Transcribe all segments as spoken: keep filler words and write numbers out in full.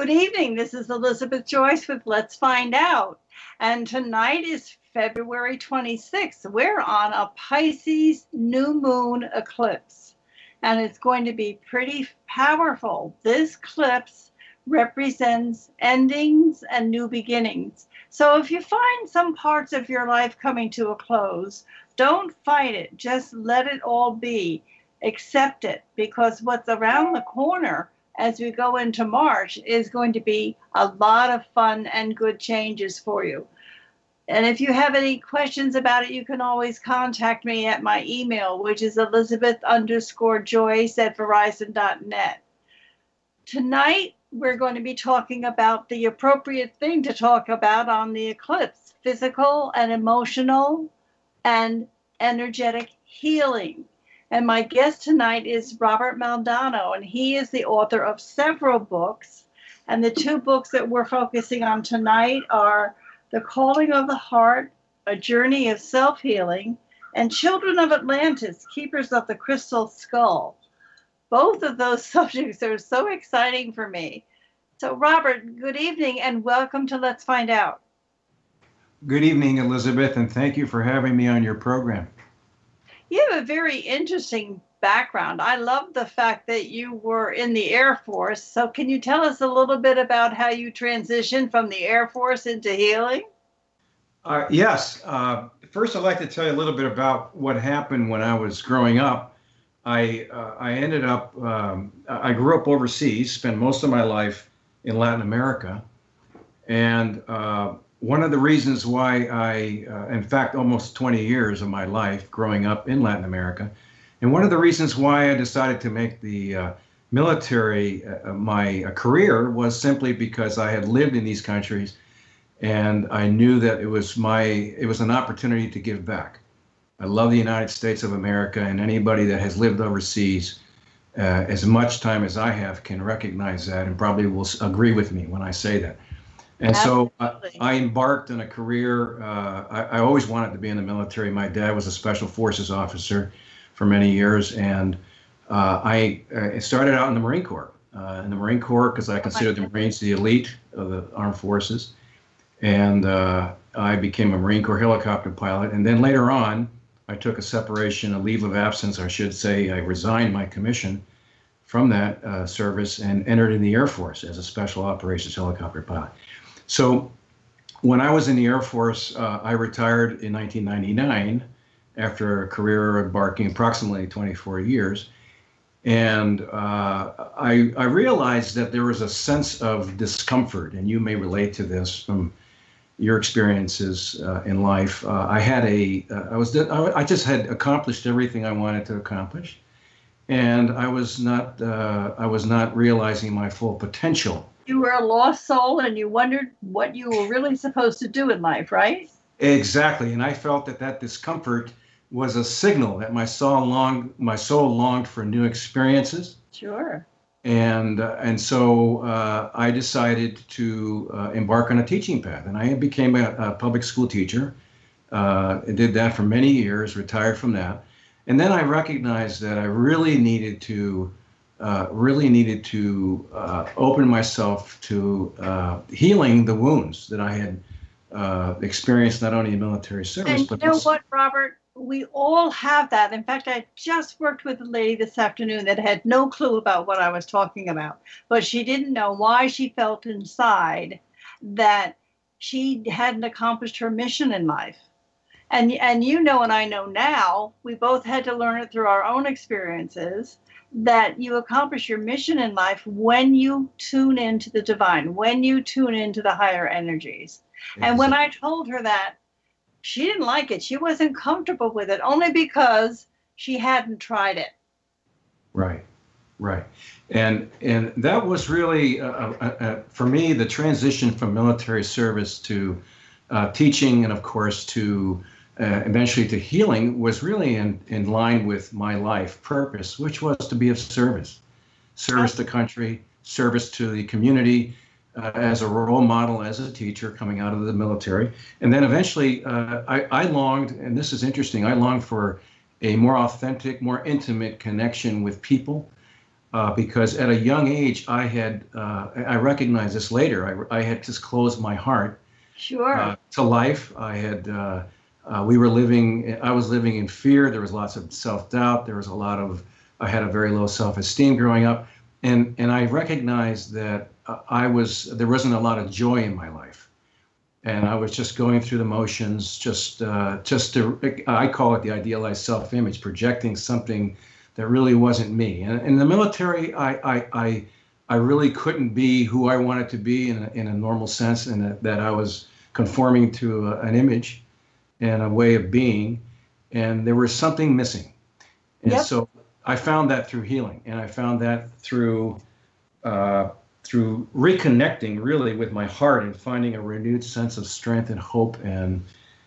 Good evening. This is Elizabeth Joyce with Let's Find Out. And tonight is February twenty-sixth. We're on a Pisces new moon eclipse. And it's going to be pretty powerful. This eclipse represents endings and new beginnings. So if you find some parts of your life coming to a close, don't fight it. Just let it all be. Accept it, because what's around the corner as we go into March is going to be a lot of fun and good changes for you. And if you have any questions about it, you can always contact me at my email, which is Elizabeth underscore Joyce at Verizon dot net. Tonight, we're going to be talking about the appropriate thing to talk about on the eclipse: physical and emotional and energetic healing. And my guest tonight is Robert Maldonado, and he is the author of several books. And the two books that we're focusing on tonight are The Calling of the Heart, A Journey of Self-Healing, and Children of Atlantis, Keepers of the Crystal Skull. Both of those subjects are so exciting for me. So, Robert, good evening and welcome to Let's Find Out. Good evening, Elizabeth, and thank you for having me on your program. You have a very interesting background. I love the fact that you were in the Air Force. So can you tell us a little bit about how you transitioned from the Air Force into healing? Uh, yes. Uh, first, I'd like to tell you a little bit about what happened when I was growing up. I, uh, I ended up, um, I grew up overseas, spent most of my life in Latin America. And uh, one of the reasons why I, uh, in fact, almost twenty years of my life growing up in Latin America, and one of the reasons why I decided to make the uh, military uh, my uh, career was simply because I had lived in these countries, and I knew that it was my, it was an opportunity to give back. I love the United States of America, and anybody that has lived overseas uh, as much time as I have can recognize that and probably will agree with me when I say that. And so I, I embarked on a career. Uh, I, I always wanted to be in the military. My dad was a special forces officer for many years, and uh, I, I started out in the Marine Corps. Uh, in the Marine Corps, because I considered the Marines the elite of the armed forces, and uh, I became a Marine Corps helicopter pilot. And then later on, I took a separation, a leave of absence, I should say. I resigned my commission from that uh, service and entered in the Air Force as a special operations helicopter pilot. So when I was in the Air Force, uh, I retired in nineteen ninety-nine after a career embarking approximately twenty-four years. And uh, I, I realized that there was a sense of discomfort, and you may relate to this from your experiences uh, in life. Uh, I had a, uh, I was, I just had accomplished everything I wanted to accomplish, and I was not, uh, I was not realizing my full potential. You were a lost soul and you wondered what you were really supposed to do in life, right? Exactly. And I felt that that discomfort was a signal that my soul longed, my soul longed for new experiences. Sure. And uh, and so uh, I decided to uh, embark on a teaching path. And I became a, a public school teacher. Uh, I did that for many years, retired from that. And then I recognized that I really needed to Uh, really needed to uh, open myself to uh, healing the wounds that I had uh, experienced, not only in military service, and but you know also what, Robert? We all have that. In fact, I just worked with a lady this afternoon that had no clue about what I was talking about, but she didn't know why she felt inside that she hadn't accomplished her mission in life. And, and you know, and I know now, we both had to learn it through our own experiences, that you accomplish your mission in life when you tune into the divine, when you tune into the higher energies. Exactly. And when I told her that, she didn't like it. She wasn't comfortable with it, only because she hadn't tried it. Right, right. And and that was really, uh, uh, uh, for me, the transition from military service to uh, teaching, and of course to Uh, eventually to healing, was really in, in line with my life purpose, which was to be of service. Service to country, service to the community, uh, as a role model, as a teacher coming out of the military. And then eventually uh, I, I longed, and this is interesting, I longed for a more authentic, more intimate connection with people. uh, because at a young age, I had, uh, I recognized this later, I, I had just closed my heart Sure. uh, to life. I had, uh, uh, we were living, I was living in fear. There was lots of self-doubt. There was a lot of, I had a very low self-esteem growing up. And, and I recognized that uh, I was, there wasn't a lot of joy in my life. And I was just going through the motions, just, uh, just to, I call it the idealized self-image, projecting something that really wasn't me. And in the military, I, I, I, I really couldn't be who I wanted to be in a, in a normal sense, and that, that I was conforming to a, an image and a way of being, and there was something missing. And Yep. so I found that through healing, and I found that through uh, through reconnecting really with my heart and finding a renewed sense of strength and hope and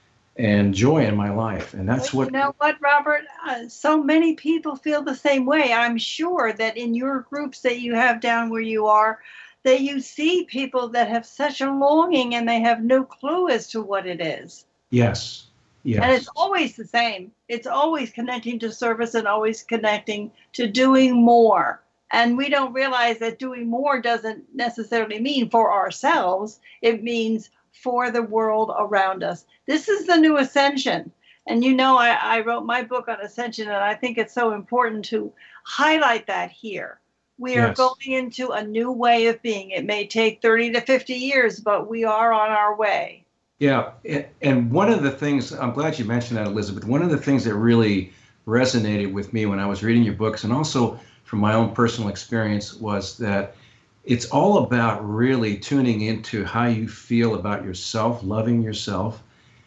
and joy in my life. And that's Well, what you know what, Robert? Uh, so many people feel the same way. I'm sure that in your groups that you have down where you are, that you see people that have such a longing and they have no clue as to what it is. yes, And yes, it's always the same. It's always connecting to service and always connecting to doing more. And we don't realize that doing more doesn't necessarily mean for ourselves. It means for the world around us. This is the new ascension. And you know, I, I wrote my book on ascension, and I think it's so important to highlight that here. We are yes. going into a new way of being. It may take thirty to fifty years, but we are on our way. Yeah, a- and one of the things, I'm glad you mentioned that, Elizabeth. One of the things that really resonated with me when I was reading your books, and also from my own personal experience, was that it's all about really tuning into how you feel about yourself, loving yourself,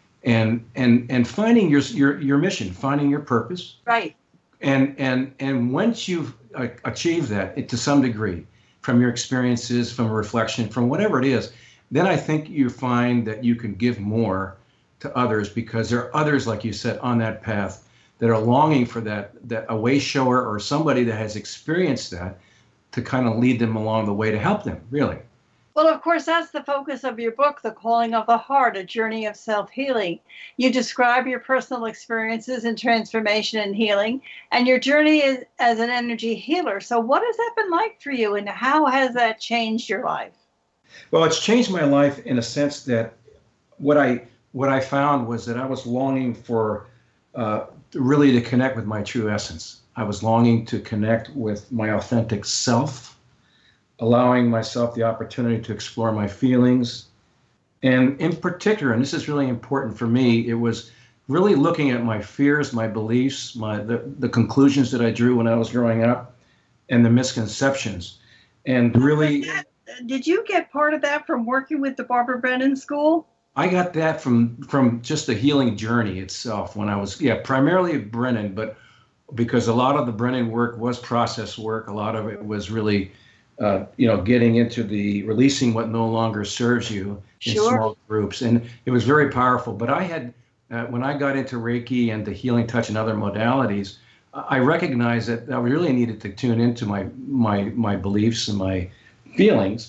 and and and finding your your your mission, finding your purpose. Right. And and and once you've uh, achieved that, it, to some degree, from your experiences, from reflection, from whatever it is, then I think you find that you can give more to others, because there are others, like you said, on that path that are longing for that, that a way shower or somebody that has experienced that to kind of lead them along the way to help them, really. Well, of course, that's the focus of your book, The Calling of the Heart, A Journey of Self-Healing. You describe your personal experiences in transformation and healing, and your journey is, as an energy healer. So what has that been like for you, and how has that changed your life? Well, it's changed my life in a sense that what I what I found was that I was longing for uh, really to connect with my true essence. I was longing to connect with my authentic self, allowing myself the opportunity to explore my feelings. And in particular, and this is really important for me, it was really looking at my fears, my beliefs, my the, the conclusions that I drew when I was growing up, and the misconceptions. And really, Did you get part of that from working with the Barbara Brennan School? I got that from from just the healing journey itself when I was, yeah, primarily Brennan, but because a lot of the Brennan work was process work, a lot of it was really, uh, you know, getting into the releasing what no longer serves you in Sure. small groups. And it was very powerful. But I had, uh, when I got into Reiki and the healing touch and other modalities, I recognized that I really needed to tune into my my my beliefs and my feelings.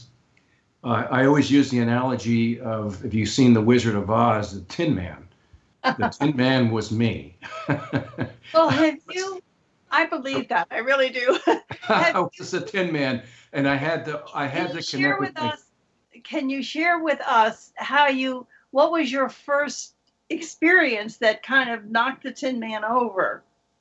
Uh, I always use the analogy of, if you've seen The Wizard of Oz, the Tin Man. The Tin Man was me. Well, have you? I believe that. I really do. I was a Tin Man, and I had to. I had Can you to share connect with with my, us? Can you share with us how you? What was your first experience that kind of knocked the Tin Man over?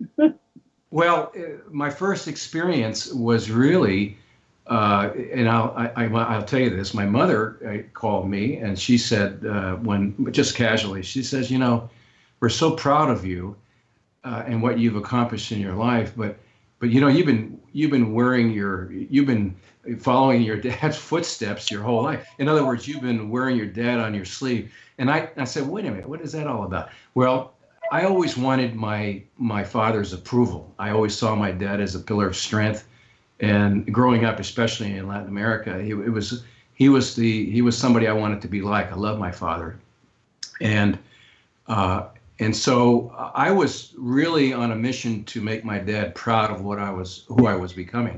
Well, uh, my first experience was really, uh, and I'll I, I, I'll tell you this. My mother uh, called me, and she said, uh, when just casually, she says, you know, we're so proud of you uh, and what you've accomplished in your life, but but you know, you've been you've been wearing your you've been following your dad's footsteps your whole life. In other words, you've been wearing your dad on your sleeve. And I, I said, wait a minute, what is that all about? Well, I always wanted my my father's approval. I always saw my dad as a pillar of strength, and growing up, especially in Latin America, he it was he was the he was somebody I wanted to be like. I love my father, and uh, and so I was really on a mission to make my dad proud of what I was who I was becoming.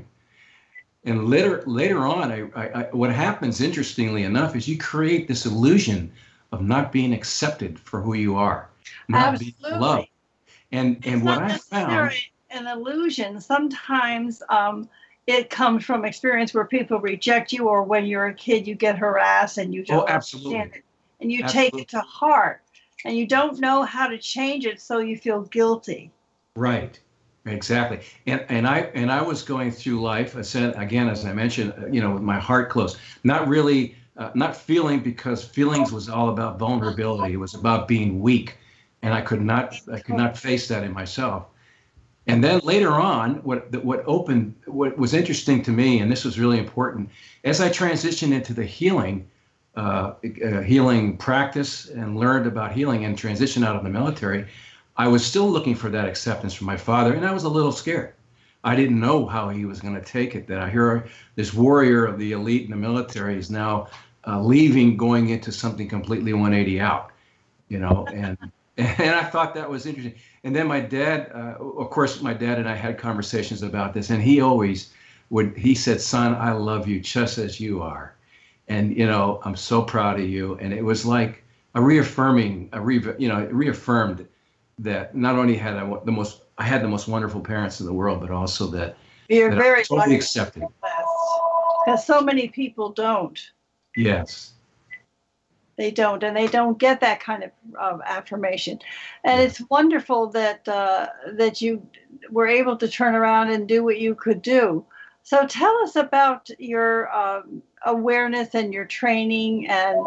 And later later on, I, I, I what happens, interestingly enough, is you create this illusion of not being accepted for who you are, not Absolutely. being loved. And It's and what not I found, necessarily an illusion. Sometimes um, it comes from experience where people reject you, or when you're a kid, you get harassed and you Oh, don't absolutely. understand it. And you take Absolutely. it to heart and you don't know how to change it, so you feel guilty. Right. Exactly. And and I and I was going through life, I said again, as I mentioned, uh, you know, with my heart closed, not really, uh, not feeling, because feelings was all about vulnerability. It was about being weak, and I could not I could not face that in myself. And then later on, what what opened, what was interesting to me, and this was really important, as I transitioned into the healing, uh, uh, healing practice and learned about healing and transitioned out of the military, I was still looking for that acceptance from my father, and I was a little scared. I didn't know how he was going to take it. That I hear this warrior of the elite in the military is now uh, leaving, going into something completely one eighty out, you know, and and I thought that was interesting. And then my dad, uh, of course, my dad and I had conversations about this, and he always would, he said, "Son, I love you just as you are. And, you know, I'm so proud of you." And it was like a reaffirming, a re, you know, it reaffirmed that not only had I the most, I had the most wonderful parents in the world, but also that, You're that very I totally accepted. Because so many people don't. Yes. They don't, and they don't get that kind of uh, affirmation. And it's wonderful that uh, that you were able to turn around and do what you could do. So tell us about your um, awareness and your training and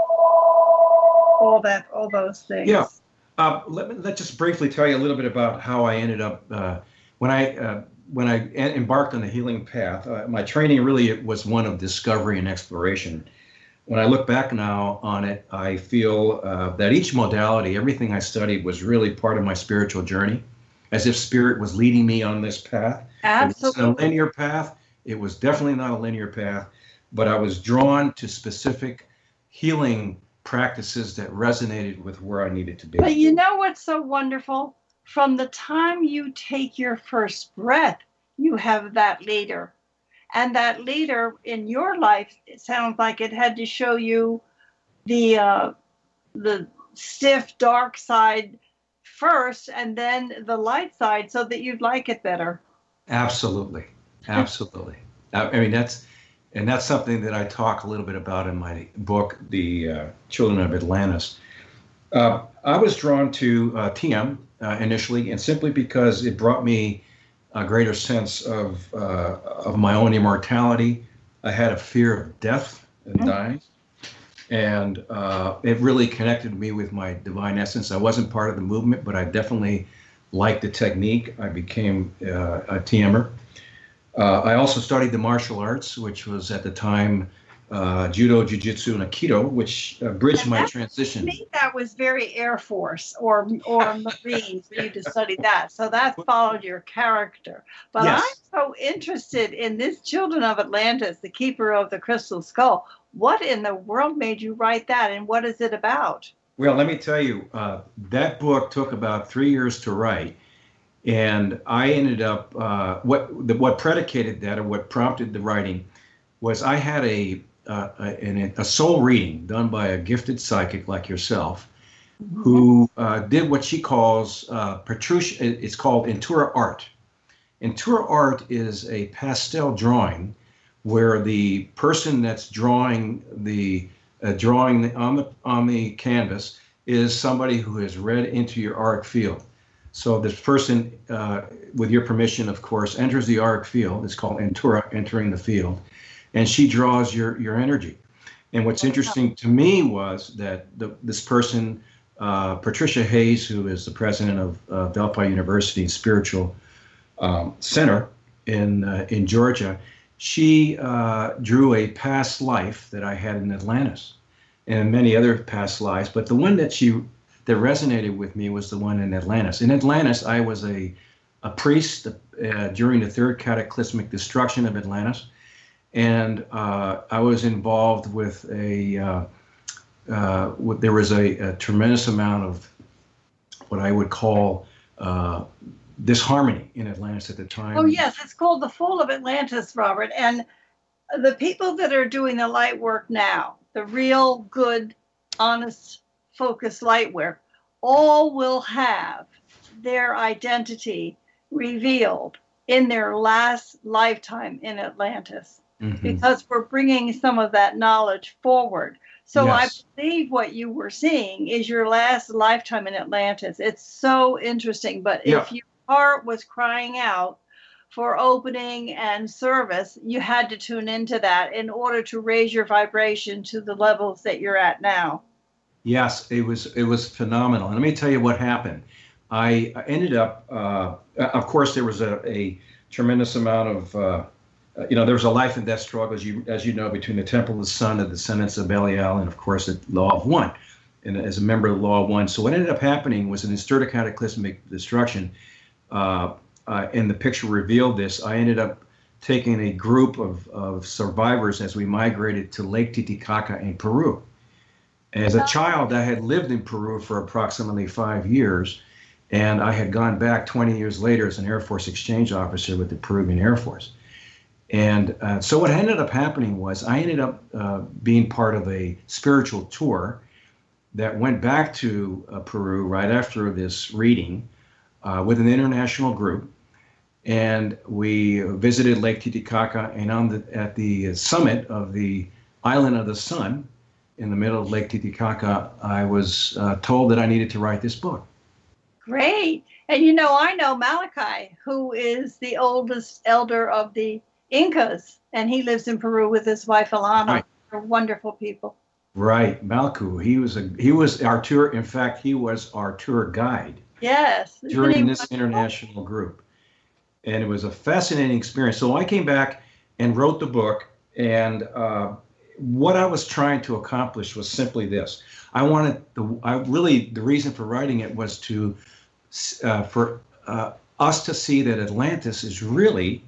all that, all those things. Yeah. Uh, let me let's just briefly tell you a little bit about how I ended up uh, when I uh, when I embarked on the healing path. Uh, my training really was one of discovery and exploration. When I look back now on it, I feel uh, that each modality, everything I studied, was really part of my spiritual journey, as if spirit was leading me on this path. Absolutely. It wasn't a linear path. It was definitely not a linear path, but I was drawn to specific healing practices that resonated with where I needed to be. But you know what's so wonderful? From the time you take your first breath, you have that leader. And that leader in your life, it sounds like it had to show you the uh, the stiff, dark side first, and then the light side, so that you'd like it better. Absolutely, absolutely. I, I mean, that's and that's something that I talk a little bit about in my book, The uh, Children of Atlantis. Uh, I was drawn to uh, T M uh, initially, and simply because it brought me a greater sense of uh, of my own immortality. I had a fear of death and mm-hmm. dying, and uh, it really connected me with my divine essence. I wasn't part of the movement, but I definitely liked the technique. I became uh, a T M er. Uh, I also studied the martial arts, which was at the time uh, judo, jiu-jitsu, and aikido, which uh, bridged my transition. I think that was very Air Force or or Marines for you to study that. So that followed your character. But yes. I'm so interested in this Children of Atlantis, the Keeper of the Crystal Skull. What in the world made you write that, and what is it about? Well, let me tell you, uh, that book took about three years to write. And I ended up, uh, what the, what predicated that, or what prompted the writing, was I had a Uh, a, a soul reading done by a gifted psychic like yourself, mm-hmm. who uh, did what she calls uh, Patricia. It's called Intura art. Intura art is a pastel drawing, where the person that's drawing the uh, drawing on the on the canvas is somebody who has read into your auric field. So this person, uh, with your permission, of course, enters the auric field. It's called Intura, entering the field. And she draws your, your energy. And what's interesting to me was that the, this person, uh, Patricia Hayes, who is the president of uh, Delphi University Spiritual um, Center in uh, in Georgia, she uh, drew a past life that I had in Atlantis, and many other past lives. But the one that she that resonated with me was the one in Atlantis. In Atlantis, I was a a priest uh, during the third cataclysmic destruction of Atlantis. And uh, I was involved with a, uh, uh, with, there was a, a tremendous amount of what I would call uh, disharmony in Atlantis at the time. Oh, yes, it's called The Fall of Atlantis, Robert. And the people that are doing the light work now, the real good, honest, focused light work, all will have their identity revealed in their last lifetime in Atlantis, Mm-hmm. because we're bringing some of that knowledge forward. So Yes. I believe what you were seeing is your last lifetime in Atlantis. It's so interesting. But Yeah. if your heart was crying out for opening and service, you had to tune into that in order to raise your vibration to the levels that you're at now. Yes, it was it was phenomenal. And let me tell you what happened. I ended up, uh, of course, there was a, a tremendous amount of, uh, you know, there was a life and death struggle, as you as you know, between the Temple of the Sun, the descendants of Belial, and of course, the Law of One, and as a member of the Law of One. So what ended up happening was, an stirred a cataclysmic destruction. Uh, uh, and the picture revealed this. I ended up taking a group of, of survivors as we migrated to Lake Titicaca in Peru. As a child, I had lived in Peru for approximately five years, and I had gone back twenty years later as an Air Force exchange officer with the Peruvian Air Force. And uh, so what ended up happening was I ended up uh, being part of a spiritual tour that went back to uh, Peru right after this reading uh, with an international group. And we visited Lake Titicaca, and on the, at the summit of the Island of the Sun, in the middle of Lake Titicaca, I was uh, told that I needed to write this book. Great. And you know, I know Malachi, who is the oldest elder of the Incas, and he lives in Peru with his wife, Alana. Right. They're wonderful people. Right, Malku. He was a he was our tour. In fact, he was our tour guide. Yes. During this international group, and it was a fascinating experience. So I came back and wrote the book, and uh, what I was trying to accomplish was simply this. I wanted the I really the reason for writing it was to uh, for uh, us to see that Atlantis is really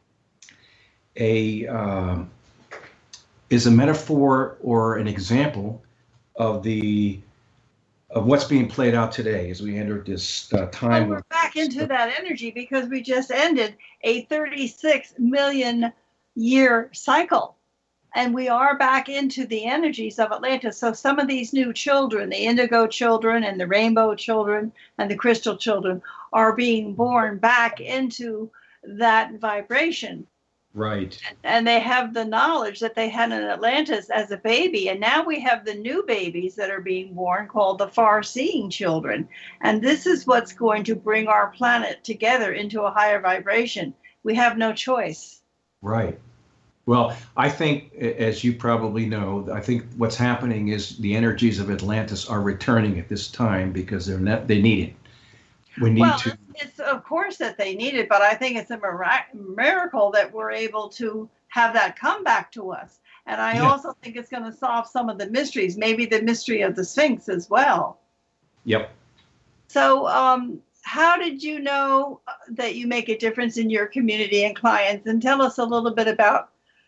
a um, is a metaphor or an example of the of what's being played out today as we enter this uh, time. Well, we're back into that energy because we just ended a thirty-six million year cycle. And we are back into the energies of Atlantis. So some of these new children, the indigo children and the rainbow children and the crystal children, are being born back into that vibration. Right. And they have the knowledge that they had in Atlantis as a baby. And now we have the new babies that are being born called the far-seeing children. And this is what's going to bring our planet together into a higher vibration. We have no choice. Right. Well, I think, as you probably know, I think what's happening is the energies of Atlantis are returning at this time because they're not, they need it. We need well, to. It's of course that they need it, but I think it's a mirac- miracle that we're able to have that come back to us. And I Yeah. also think it's going to solve some of the mysteries, maybe the mystery of the Sphinx as well. Yep. So, um, how did you know that you make a difference in your community and clients? And tell us a little bit about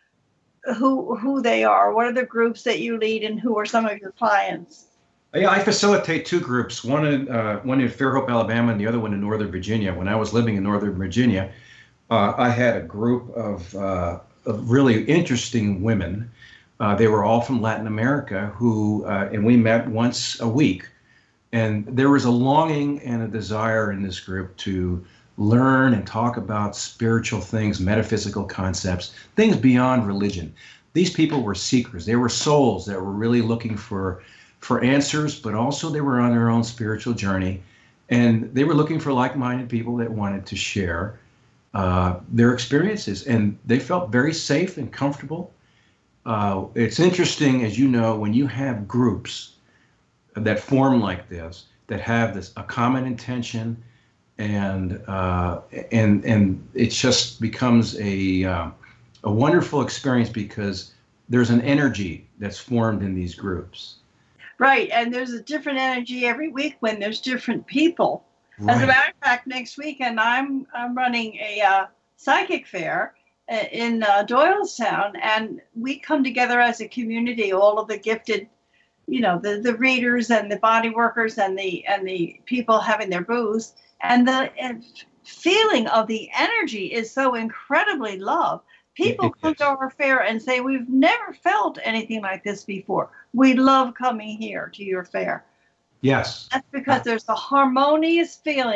who who they are. What are the groups that you lead, and who are some of your clients? Yeah, I facilitate two groups, one in uh, one in Fairhope, Alabama, and the other one in Northern Virginia. When I was living in Northern Virginia, uh, I had a group of, uh, of really interesting women. Uh, they were all from Latin America, who uh, and we met once a week. And there was a longing and a desire in this group to learn and talk about spiritual things, metaphysical concepts, things beyond religion. These people were seekers. They were souls that were really looking for for answers, but also they were on their own spiritual journey. And they were looking for like-minded people that wanted to share uh, their experiences. And they felt very safe and comfortable. Uh, it's interesting, as you know, when you have groups that form like this, that have this a common intention, and uh, and and it just becomes a uh, a wonderful experience because there's an energy that's formed in these groups. Right, and there's a different energy every week when there's different people. Right. As a matter of fact, next weekend I'm I'm running a uh, psychic fair in uh, Doylestown, and we come together as a community, all of the gifted, you know, the, the readers and the body workers and the and the people having their booths, and the and feeling of the energy is so incredibly love. People It- it come is. to our fair and say, we've never felt anything like this before. We love coming here to your fair. Yes. That's because there's a harmonious feeling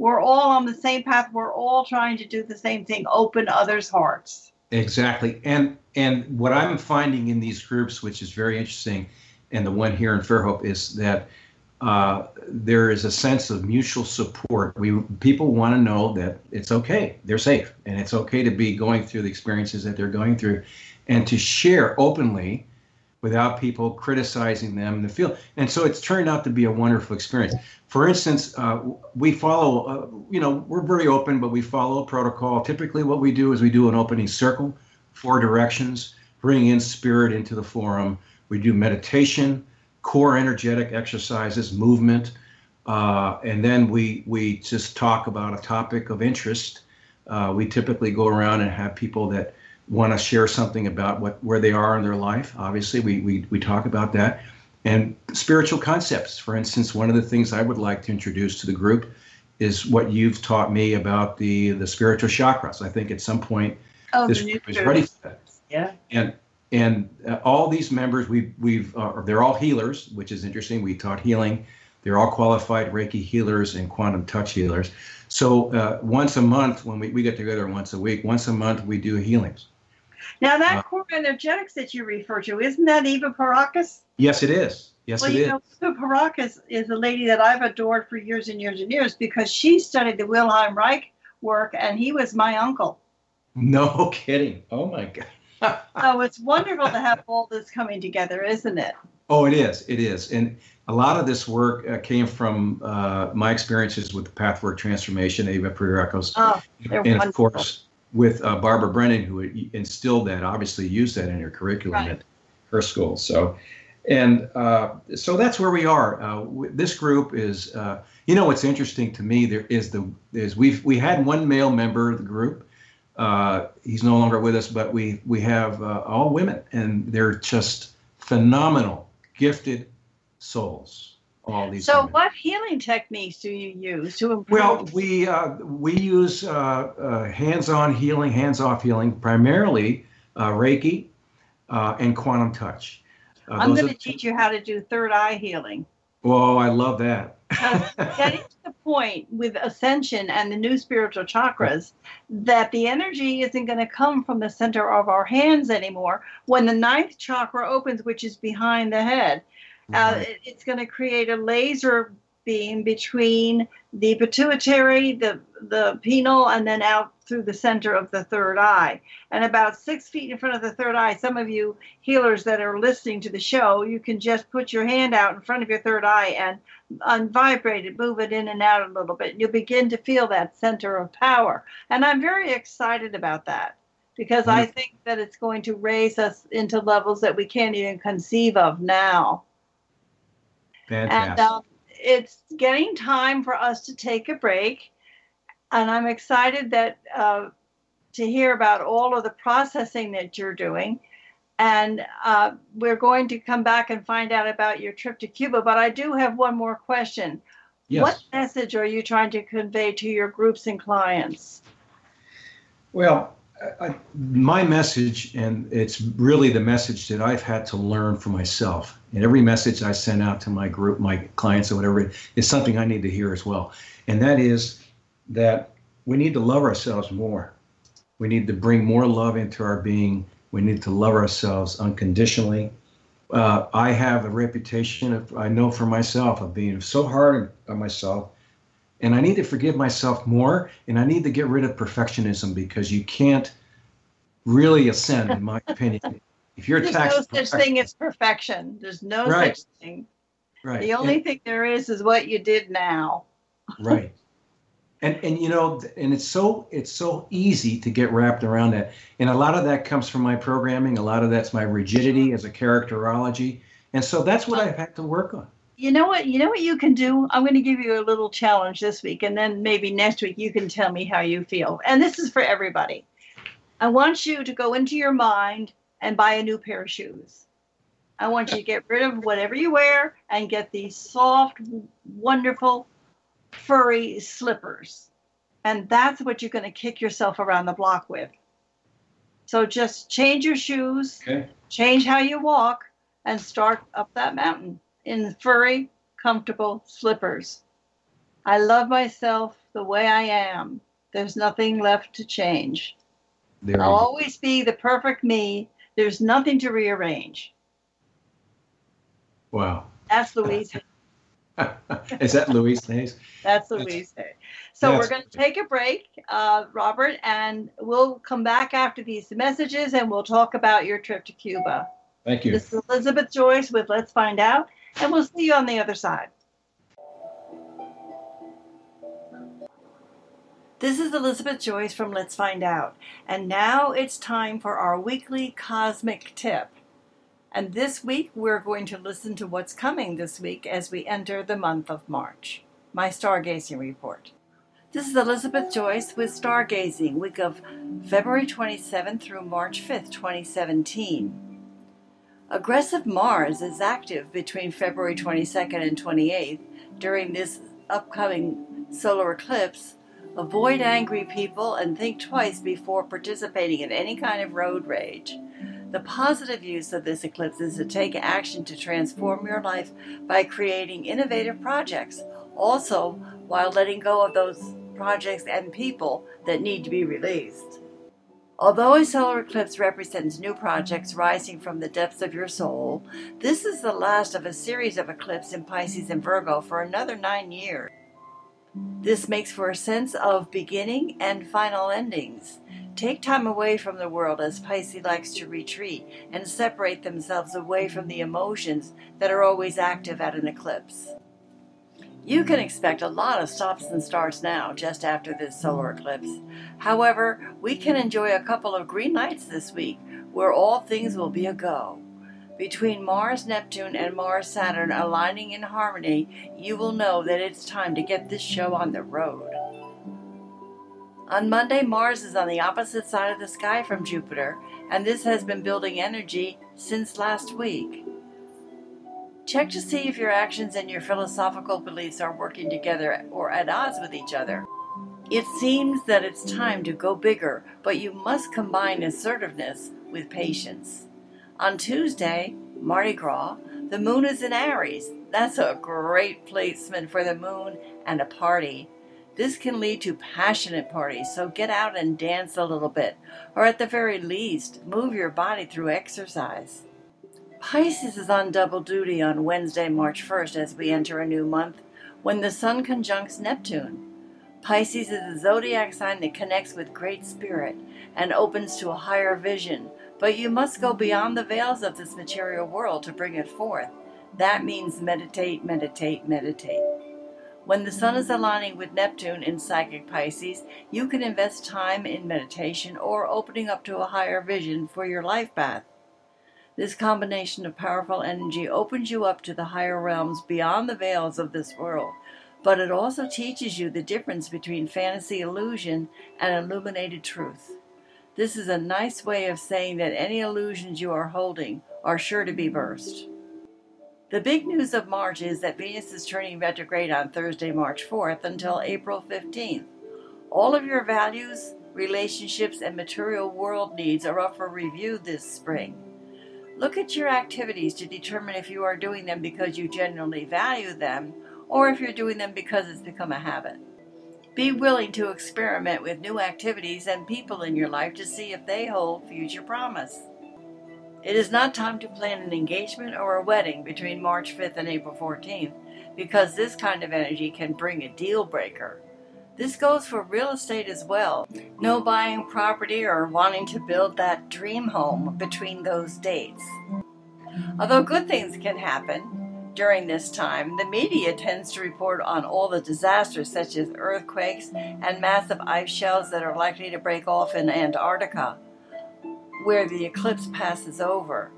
we're all on the same path. We're all trying to do the same thing, open others' hearts. Exactly. And and what I'm finding in these groups, which is very interesting, and the one here in Fairhope, is that uh, there is a sense of mutual support. We people want to know that it's okay, they're safe, and it's okay to be going through the experiences that they're going through, and to share openly without people criticizing them in the field. And so it's turned out to be a wonderful experience. For instance, uh, we follow, uh, you know, we're very open, but we follow a protocol. Typically what we do is we do an opening circle, four directions, bring in spirit into the forum. We do meditation, core energetic exercises, movement, uh, and then we, we just talk about a topic of interest. Uh, we typically go around and have people that want to share something about what where they are in their life. Obviously, we, we we talk about that. And spiritual concepts. For instance, one of the things I would like to introduce to the group is what you've taught me about the, the spiritual chakras. I think at some point Oh, this the new group is ready for that. Yeah. And and uh, all these members, we, we've uh, they're all healers, which is interesting. We taught healing. They're all qualified Reiki healers and quantum touch healers. So uh, once a month, when we, we get together once a week, once a month we do healings. Now that Uh, core energetics that you refer to, isn't that Eva Paracas? Yes, it is. Yes, Well, it you is. know, Eva Paracas is a lady that I've adored for years and years and years because she studied the Wilhelm Reich work, and he was my uncle. No kidding. Oh my God. So it's wonderful to have all this coming together, isn't it? Oh, it is. It is. And a lot of this work uh, came from uh, my experiences with the Pathwork Transformation, Eva Paracas, Oh, they're and of wonderful. course with uh, Barbara Brennan, who instilled that, obviously used that in her curriculum Right. at her school. So, and uh, so that's where we are. Uh, w- this group is, uh, you know, what's interesting to me there is the is we've we had one male member of the group. Uh, he's no longer with us, but we we have uh, all women, and they're just phenomenal, gifted souls. All these. So women. what healing techniques do you use to improve? Well, we uh, we use uh, uh, hands-on healing, hands-off healing, primarily uh, Reiki uh, and quantum touch. Uh, I'm those going are- to teach you how to do third eye healing. Oh, I love that. Because getting to the point with ascension and the new spiritual chakras that the energy isn't going to come from the center of our hands anymore. When the ninth chakra opens, which is behind the head, uh, Right. it- it's going to create a laser beam between the pituitary, the the pineal, and then out through the center of the third eye. And about six feet in front of the third eye, some of you healers that are listening to the show, you can just put your hand out in front of your third eye and, and vibrate it, move it in and out a little bit. You'll begin to feel that center of power. And I'm very excited about that because I think that it's going to raise us into levels that we can't even conceive of now. Fantastic. And um, it's getting time for us to take a break. And I'm excited that uh, to hear about all of the processing that you're doing. And uh, we're going to come back and find out about your trip to Cuba. But I do have one more question. Yes. What message are you trying to convey to your groups and clients? Well, I, I- my message, and it's really the message that I've had to learn for myself. And every message I send out to my group, my clients or whatever, is something I need to hear as well. And that is that we need to love ourselves more. We need to bring more love into our being. We need to love ourselves unconditionally. Uh, I have a reputation, of, I know for myself, of being so hard on myself. And I need to forgive myself more, and I need to get rid of perfectionism, because you can't really ascend, in my opinion, if you're There's attached no to such perfection. thing as perfection. There's no Right. such thing. Right. The only And- thing there is is what you did now. right. And and you know, and it's so it's so easy to get wrapped around that. And a lot of that comes from my programming. A lot of that's my rigidity as a characterology. And so that's what I've had to work on. You know what? You know what you can do? I'm going to give you a little challenge this week, and then maybe next week you can tell me how you feel. And this is for everybody. I want you to go into your mind and buy a new pair of shoes. I want you to get rid of whatever you wear and get these soft, wonderful, furry slippers. And that's what you're going to kick yourself around the block with. So just change your shoes, Okay. change how you walk, and start up that mountain in furry, comfortable slippers. I love myself the way I am. There's nothing left to change. There I'll you go. always be the perfect me. There's nothing to rearrange. Wow. That's Louise. Is that Louise Hayes? That's That's, Louise. So we're that's going to take a break, uh, Robert, and we'll come back after these messages and we'll talk about your trip to Cuba. Thank you. This is Elizabeth Joyce with Let's Find Out, and we'll see you on the other side. This is Elizabeth Joyce from Let's Find Out, and now it's time for our weekly cosmic tip. And this week we're going to listen to what's coming this week as we enter the month of March. My stargazing report. This is Elizabeth Joyce with Stargazing, week of February twenty-seventh through March fifth, twenty seventeen. Aggressive Mars is active between February twenty-second and twenty-eighth. During this upcoming solar eclipse, avoid angry people and think twice before participating in any kind of road rage. The positive use of this eclipse is to take action to transform your life by creating innovative projects, also while letting go of those projects and people that need to be released. Although a solar eclipse represents new projects rising from the depths of your soul, this is the last of a series of eclipses in Pisces and Virgo for another nine years. This makes for a sense of beginning and final endings. Take time away from the world, as Pisces likes to retreat and separate themselves away from the emotions that are always active at an eclipse. You can expect a lot of stops and starts now, just after this solar eclipse. However, we can enjoy a couple of green lights this week, where all things will be a go. Between Mars, Neptune, and Mars, Saturn aligning in harmony, you will know that it's time to get this show on the road. On Monday, Mars is on the opposite side of the sky from Jupiter, and this has been building energy since last week. Check to see if your actions and your philosophical beliefs are working together or at odds with each other. It seems that it's time to go bigger, but you must combine assertiveness with patience. On Tuesday, Mardi Gras, the moon is in Aries. That's a great placement for the moon and a party. This can lead to passionate parties, so get out and dance a little bit, or at the very least, move your body through exercise. Pisces is on double duty on Wednesday, March first, as we enter a new month, when the Sun conjuncts Neptune. Pisces is a zodiac sign that connects with Great Spirit and opens to a higher vision, but you must go beyond the veils of this material world to bring it forth. That means meditate, meditate, meditate. When the Sun is aligning with Neptune in Psychic Pisces, you can invest time in meditation or opening up to a higher vision for your life path. This combination of powerful energy opens you up to the higher realms beyond the veils of this world, but it also teaches you the difference between fantasy illusion and illuminated truth. This is a nice way of saying that any illusions you are holding are sure to be burst. The big news of March is that Venus is turning retrograde on Thursday, March fourth until April fifteenth. All of your values, relationships, and material world needs are up for review this spring. Look at your activities to determine if you are doing them because you genuinely value them, or if you're doing them because it's become a habit. Be willing to experiment with new activities and people in your life to see if they hold future promise. It is not time to plan an engagement or a wedding between March fifth and April fourteenth, because this kind of energy can bring a deal breaker. This goes for real estate as well. No buying property or wanting to build that dream home between those dates. Although good things can happen during this time, the media tends to report on all the disasters such as earthquakes and massive ice shelves that are likely to break off in Antarctica, where the eclipse passes over.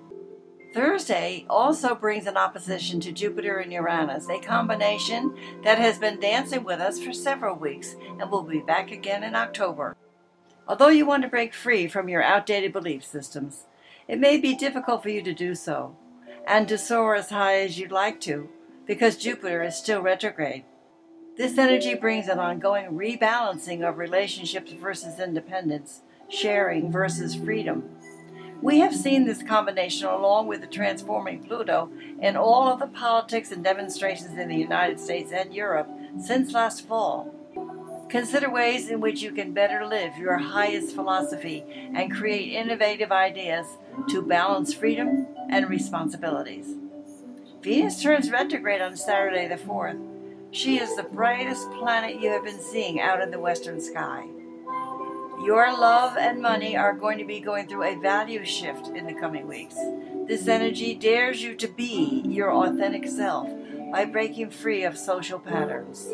Thursday also brings an opposition to Jupiter and Uranus, a combination that has been dancing with us for several weeks and will be back again in October. Although you want to break free from your outdated belief systems, it may be difficult for you to do so, and to soar as high as you'd like to, because Jupiter is still retrograde. This energy brings an ongoing rebalancing of relationships versus independence, sharing versus freedom. We have seen this combination along with the transforming Pluto in all of the politics and demonstrations in the United States and Europe since last fall. Consider ways in which you can better live your highest philosophy and create innovative ideas to balance freedom and responsibilities. Venus turns retrograde on Saturday the fourth. She is the brightest planet you have been seeing out in the western sky. Your love and money are going to be going through a value shift in the coming weeks. This energy dares you to be your authentic self by breaking free of social patterns.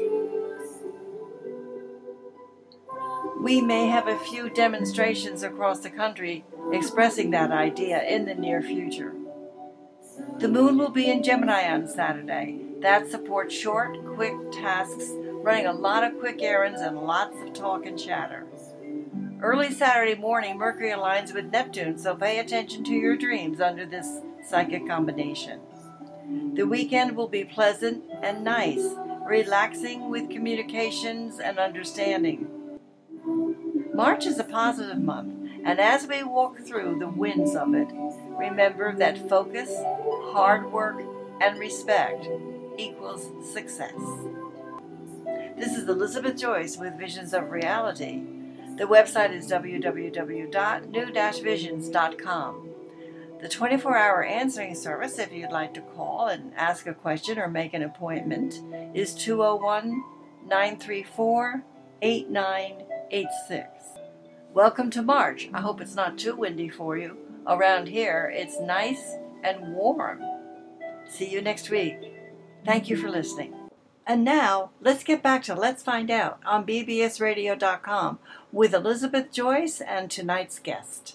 We may have a few demonstrations across the country expressing that idea in the near future. The moon will be in Gemini on Saturday. That supports short, quick tasks, running a lot of quick errands and lots of talk and chatter. Early Saturday morning, Mercury aligns with Neptune, so pay attention to your dreams under this psychic combination. The weekend will be pleasant and nice, relaxing with communications and understanding. March is a positive month, and as we walk through the winds of it, remember that focus, hard work, and respect equals success. This is Elizabeth Joyce with Visions of Reality. The website is w w w dot new dash visions dot com. The twenty-four hour answering service, if you'd like to call and ask a question or make an appointment, is two oh one, nine three four, eight nine eight six. Welcome to March. I hope it's not too windy for you. Around here, it's nice and warm. See you next week. Thank you for listening. And now, let's get back to Let's Find Out on b b s radio dot com with Elizabeth Joyce and tonight's guest.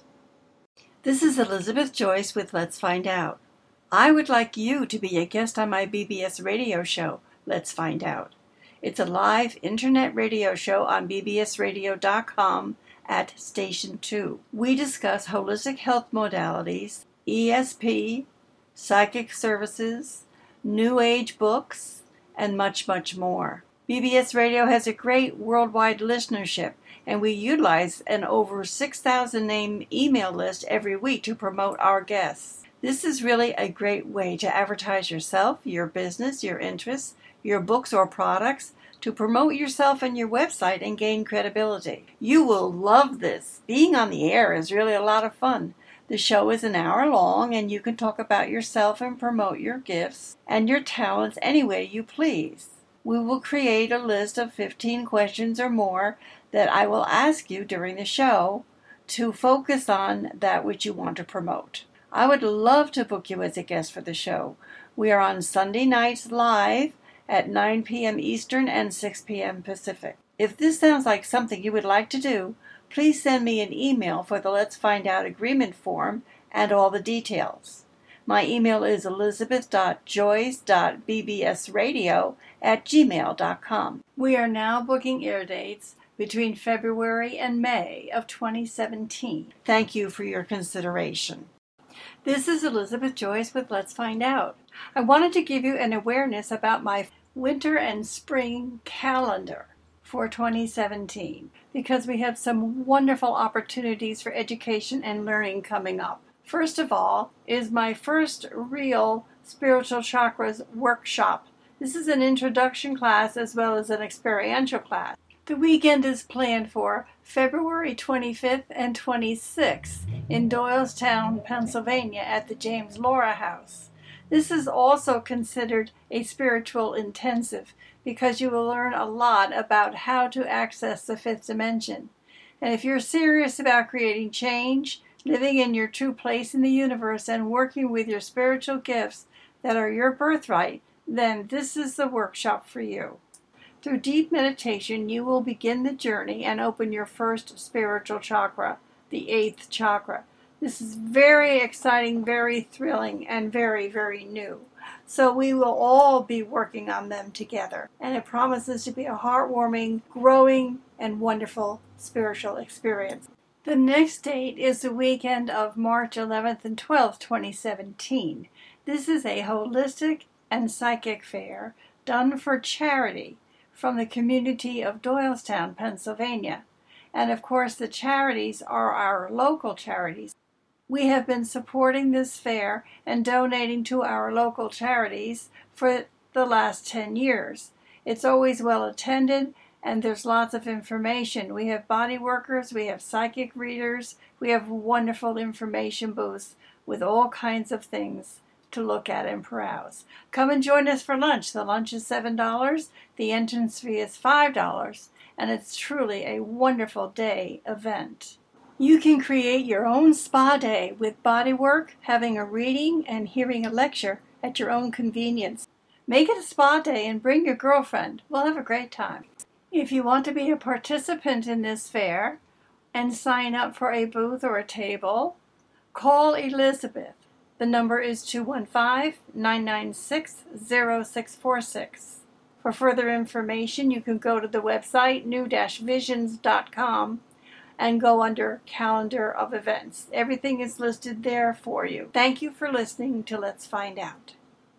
This is Elizabeth Joyce with Let's Find Out. I would like you to be a guest on my B B S radio show, Let's Find Out. It's a live internet radio show on b b s radio dot com at Station two. We discuss holistic health modalities, E S P, psychic services, New Age books, and much, much more. B B S Radio has a great worldwide listenership, and we utilize an over six thousand name email list every week to promote our guests. This is really a great way to advertise yourself, your business, your interests, your books or products, to promote yourself and your website and gain credibility. You will love this. Being on the air is really a lot of fun. The show is an hour long, and you can talk about yourself and promote your gifts and your talents any way you please. We will create a list of fifteen questions or more that I will ask you during the show to focus on that which you want to promote. I would love to book you as a guest for the show. We are on Sunday nights live at nine p.m. Eastern and six p.m. Pacific. If this sounds like something you would like to do, please send me an email for the Let's Find Out agreement form and all the details. My email is elizabeth dot joyce dot b b s radio at gmail dot com. We are now booking air dates between February and May of twenty seventeen. Thank you for your consideration. This is Elizabeth Joyce with Let's Find Out. I wanted to give you an awareness about my winter and spring calendar for twenty seventeen, because we have some wonderful opportunities for education and learning coming up. First of all is my first real spiritual chakras workshop. This is an introduction class as well as an experiential class. The weekend is planned for February twenty-fifth and twenty-sixth in Doylestown, Pennsylvania at the James Laura House. This is also considered a spiritual intensive because you will learn a lot about how to access the fifth dimension. And if you're serious about creating change, living in your true place in the universe, and working with your spiritual gifts that are your birthright, then this is the workshop for you. Through deep meditation, you will begin the journey and open your first spiritual chakra, the eighth chakra. This is very exciting, very thrilling, and very, very new. So we will all be working on them together. And it promises to be a heartwarming, growing, and wonderful spiritual experience. The next date is the weekend of March eleventh and twelfth, twenty seventeen. This is a holistic and psychic fair done for charity from the community of Doylestown, Pennsylvania. And of course, the charities are our local charities. We have been supporting this fair and donating to our local charities for the last ten years. It's always well attended, and there's lots of information. We have body workers, we have psychic readers, we have wonderful information booths with all kinds of things to look at and browse. Come and join us for lunch. The lunch is seven dollars, the entrance fee is five dollars, and it's truly a wonderful day event. You can create your own spa day with body work, having a reading, and hearing a lecture at your own convenience. Make it a spa day and bring your girlfriend. We'll have a great time. If you want to be a participant in this fair and sign up for a booth or a table, call Elizabeth. The number is two one five, nine nine six, zero six four six. For further information, you can go to the website new dash visions dot com and go under Calendar of Events. Everything is listed there for you. Thank you for listening to Let's Find Out.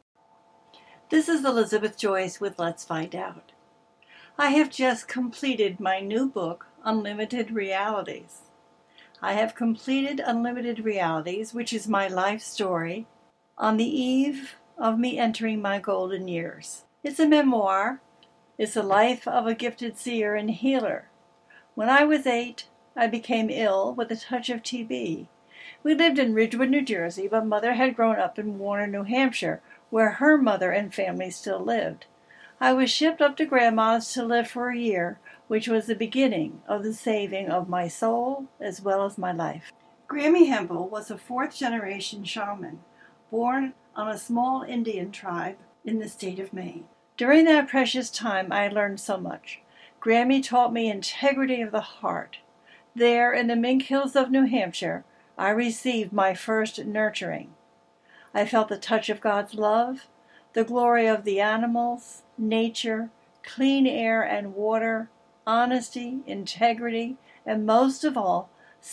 This is Elizabeth Joyce with Let's Find Out. I have just completed my new book, Unlimited Realities. I have completed Unlimited Realities, which is my life story, on the eve of me entering my golden years. It's a memoir. It's the life of a gifted seer and healer. When I was eight, I became ill with a touch of T B. We lived in Ridgewood, New Jersey, but Mother had grown up in Warner, New Hampshire, where her mother and family still lived. I was shipped up to Grandma's to live for a year, which was the beginning of the saving of my soul as well as my life. Grammy Hempel was a fourth-generation shaman, born on a small Indian tribe in the state of Maine. During that precious time, I learned so much. Grammy taught me integrity of the heart. There, in the Mink Hills of New Hampshire, I received my first nurturing. I felt the touch of God's love, the glory of the animals, nature, clean air and water, honesty, integrity, and most of all,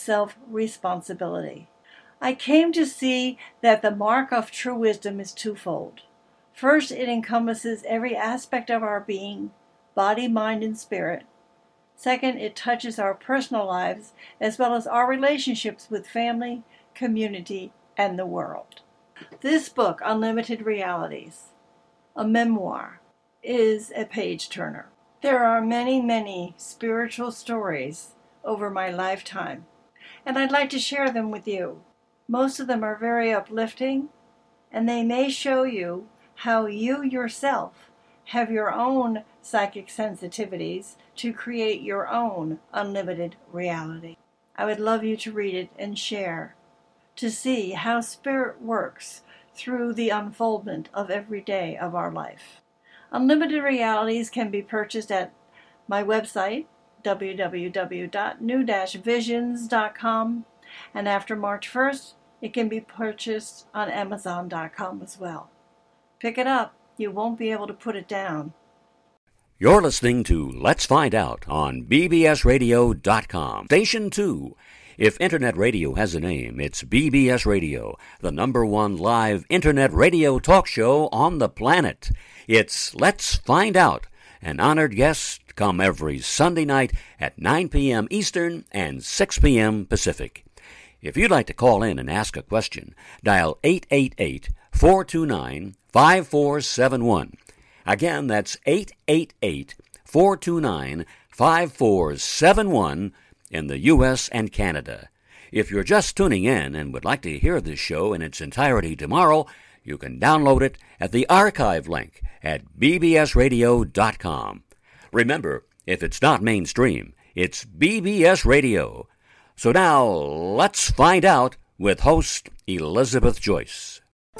self-responsibility. I came to see that the mark of true wisdom is twofold. First, it encompasses every aspect of our being, body, mind, and spirit. Second, it touches our personal lives as well as our relationships with family, community, and the world. This book, Unlimited Realities, a memoir, is a page-turner. There are many, many spiritual stories over my lifetime, and I'd like to share them with you. Most of them are very uplifting, and they may show you how you yourself have your own psychic sensitivities to create your own unlimited reality. I would love you to read it and share, to see how spirit works through the unfoldment of every day of our life. Unlimited Realities can be purchased at my website, w w w dot new dash visions dot com, and after March first, it can be purchased on amazon dot com as well. Pick it up. You won't be able to put it down. You're listening to Let's Find Out on b b s radio dot com. Station two. If Internet radio has a name, it's B B S Radio, the number one live Internet radio talk show on the planet. It's Let's Find Out. An honored guest come every Sunday night at nine p.m. Eastern and six p.m. Pacific. If you'd like to call in and ask a question, dial eight eight eight, four two nine, five four seven one. Again, that's eight eight eight, four two nine, five four seven one in the U S and Canada. If you're just tuning in and would like to hear this show in its entirety tomorrow, you can download it at the archive link at b b s radio dot com. Remember, if it's not mainstream, it's B B S Radio. So now, let's find out with host Elizabeth Joyce.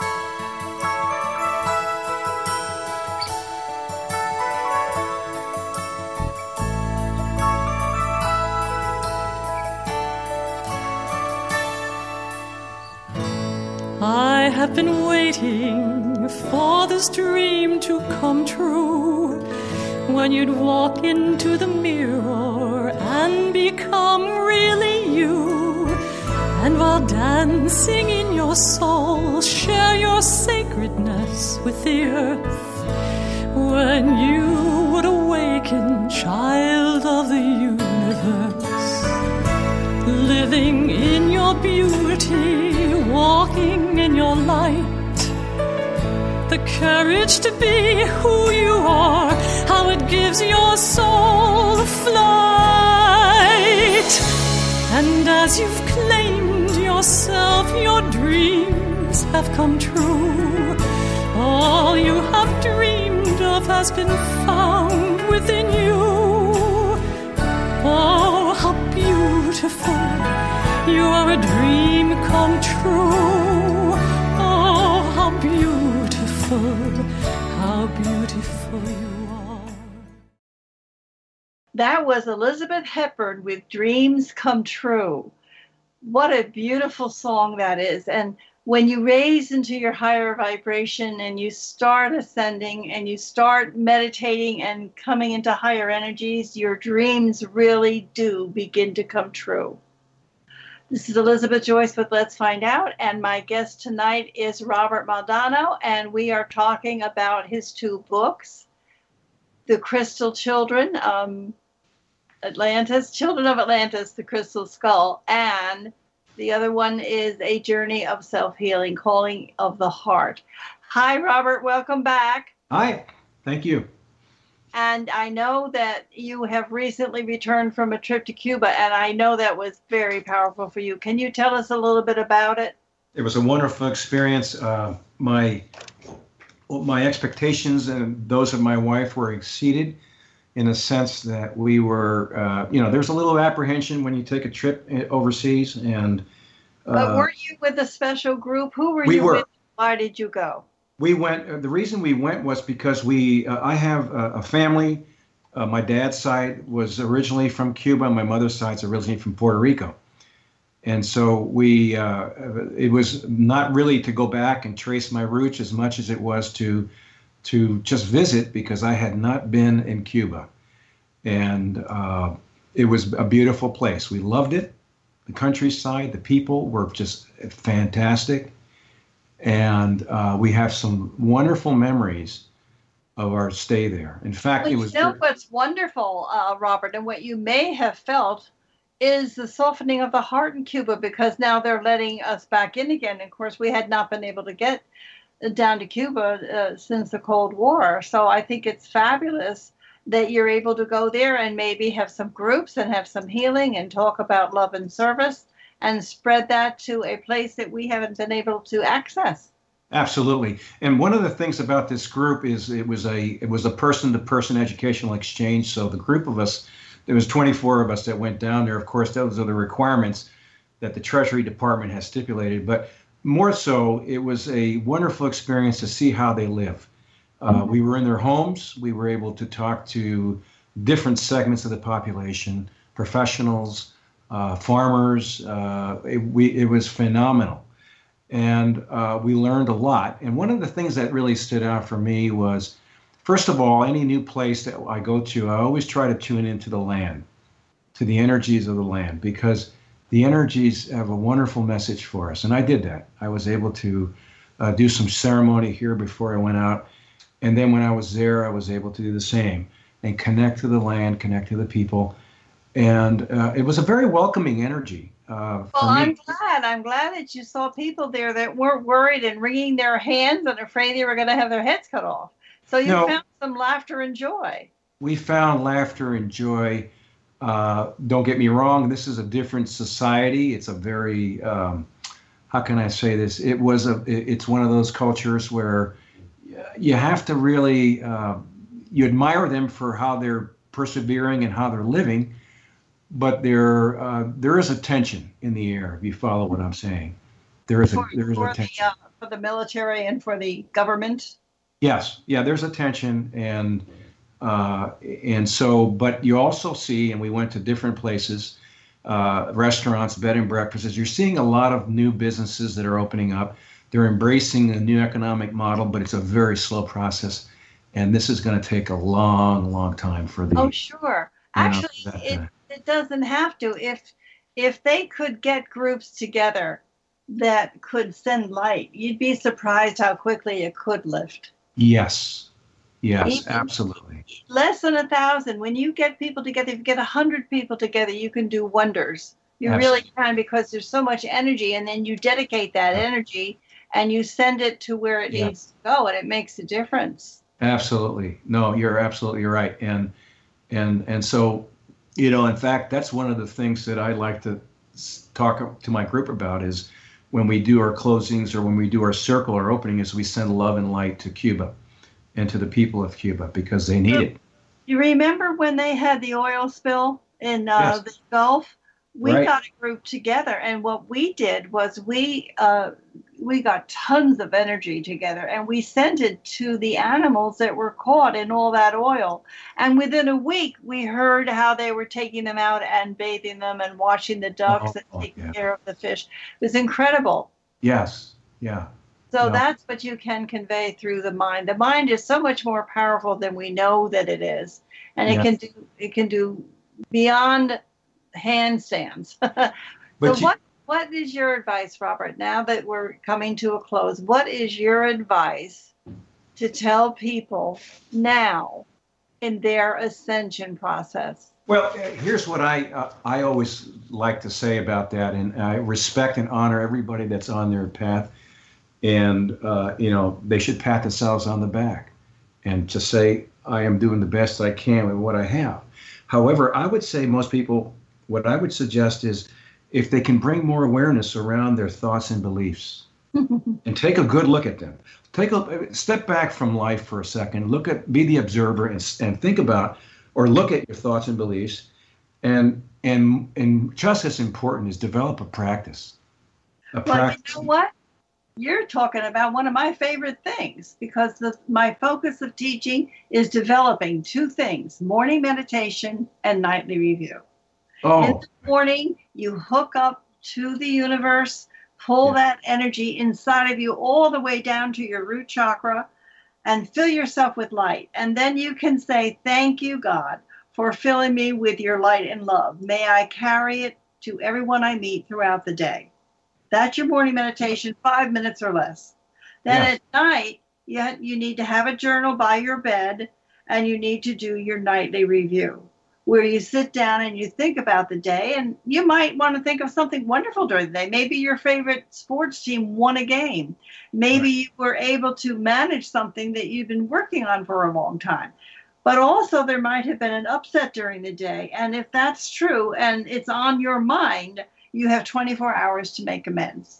I have been waiting for this dream to come true, when you'd walk into the mirror and become really you, and while dancing in your soul, share your sacredness with the earth, when you would awaken, child of the universe, living in your beauty, walking in your light. the courage to be who you are, how it gives your soul flight. And as you've claimed yourself, your dreams have come true. All you have dreamed of has been found within you. Oh, how beautiful. You are a dream come true. Oh, how beautiful, how beautiful you are. That was Elizabeth Hepburn with Dreams Come True. What a beautiful song that is. And when you raise into your higher vibration and you start ascending and you start meditating and coming into higher energies, your dreams really do begin to come true. This is Elizabeth Joyce with Let's Find Out, and my guest tonight is Robert Maldonado, and we are talking about his two books, The Crystal Children, um, Atlantis, Children of Atlantis, The Crystal Skull, and the other one is A Journey of Self-Healing, Calling of the Heart. Hi, Robert. Welcome back. Hi. Thank you. And I know that you have recently returned from a trip to Cuba, and I know that was very powerful for you. Can you tell us a little bit about it? It was a wonderful experience. Uh, my my expectations and those of my wife were exceeded in the sense that we were, uh, you know, there's a little apprehension when you take a trip overseas. And uh, But were you with a special group? Who were we you were. with? Why did you go? We went, uh, the reason we went was because we, uh, I have a, a family. Uh, my dad's side was originally from Cuba, and my mother's side's originally from Puerto Rico. And so we, uh, it was not really to go back and trace my roots as much as it was to, to just visit, because I had not been in Cuba. And uh, it was a beautiful place. We loved it. The countryside, the people were just fantastic. And uh, we have some wonderful memories of our stay there. In fact, Well, it you was. know what's wonderful, uh, Robert, and what you may have felt is the softening of the heart in Cuba, because now they're letting us back in again. Of course, we had not been able to get down to Cuba uh, since the Cold War. So I think it's fabulous that you're able to go there and maybe have some groups and have some healing and talk about love and service and spread that to a place that we haven't been able to access. Absolutely. And one of the things about this group is it was a it was a person-to-person educational exchange. So the group of us, there was twenty-four of us that went down there. Of course, those are the requirements that the Treasury Department has stipulated. But more so, it was a wonderful experience to see how they live. Uh, we were in their homes. We were able to talk to different segments of the population, professionals, uh, farmers. Uh, it, we, it was phenomenal. And uh, we learned a lot. And one of the things that really stood out for me was, first of all, any new place that I go to, I always try to tune into the land, to the energies of the land, because the energies have a wonderful message for us. And I did that. I was able to uh, do some ceremony here before I went out. And then when I was there, I was able to do the same and connect to the land, connect to the people. And uh, it was a very welcoming energy. Uh, Well, for me. I'm glad. I'm glad that you saw people there that weren't worried and wringing their hands and afraid they were going to have their heads cut off. So you No. found some laughter and joy. We found laughter and joy. Uh, don't get me wrong, this is a different society. It's a very, um, how can I say this? It was a, it's one of those cultures where you have to really, uh, you admire them for how they're persevering and how they're living, but there, uh, there is a tension in the air, if you follow what I'm saying. There is a, For, there is for a tension. The, uh, for the military and for the government. Yes, yeah, there's a tension, and uh, and so, but you also see, and we went to different places, uh, restaurants, bed and breakfasts. You're seeing a lot of new businesses that are opening up. They're embracing a new economic model, but it's a very slow process, and this is going to take a long, long time for the. Oh, sure. you know, Actually, that, it, uh, it doesn't have to. If if they could get groups together that could send light, you'd be surprised how quickly it could lift. Yes, yes, Even- absolutely. Less than a thousand. When you get people together, if you get a hundred people together, you can do wonders. You really Absolutely. can, because there's so much energy, and then you dedicate that energy, and you send it to where it Yeah. needs to go, and it makes a difference. Absolutely. No, you're absolutely right. And and and so, you know, in fact, that's one of the things that I like to s- talk to my group about is when we do our closings or when we do our circle or opening is we send love and light to Cuba and to the people of Cuba because they need it. You remember when they had the oil spill in uh, Yes. the Gulf? We Right. got a group together, and what we did was we uh, we got tons of energy together, and we sent it to the animals that were caught in all that oil. And within a week, we heard how they were taking them out and bathing them and washing the ducks Oh, and taking yeah. care of the fish. It was incredible. Yes. Yeah. So No. that's what you can convey through the mind. The mind is so much more powerful than we know that it is, and it Yeah. can do it can do beyond handstands. But so you- what what is your advice, Robert? Now that we're coming to a close, what is your advice to tell people now in their ascension process? Well, uh, here's what I uh, I always like to say about that, and I respect and honor everybody that's on their path, and uh, you know they should pat themselves on the back, and to say I am doing the best I can with what I have. However, I would say most people, what I would suggest is if they can bring more awareness around their thoughts and beliefs, and take a good look at them. Take a step back from life for a second. Look at, be the observer, and and think about. Or look at your thoughts and beliefs, and and and just as important is develop a practice. A Well, practice. you know what? You're talking about one of my favorite things because the, my focus of teaching is developing two things: morning meditation and nightly review. In Oh, the morning, you hook up to the universe, pull Yeah. that energy inside of you all the way down to your root chakra, and fill yourself with light. And then you can say, thank you, God, for filling me with your light and love. May I carry it to everyone I meet throughout the day. That's your morning meditation, five minutes or less. Then Yeah. at night, you, ha- you need to have a journal by your bed, and you need to do your nightly review, where you sit down and you think about the day, and you might want to think of something wonderful during the day. Maybe your favorite sports team won a game. Maybe you were able to manage something that you've been working on for a long time. But also there might have been an upset during the day. And if that's true and it's on your mind, you have twenty-four hours to make amends.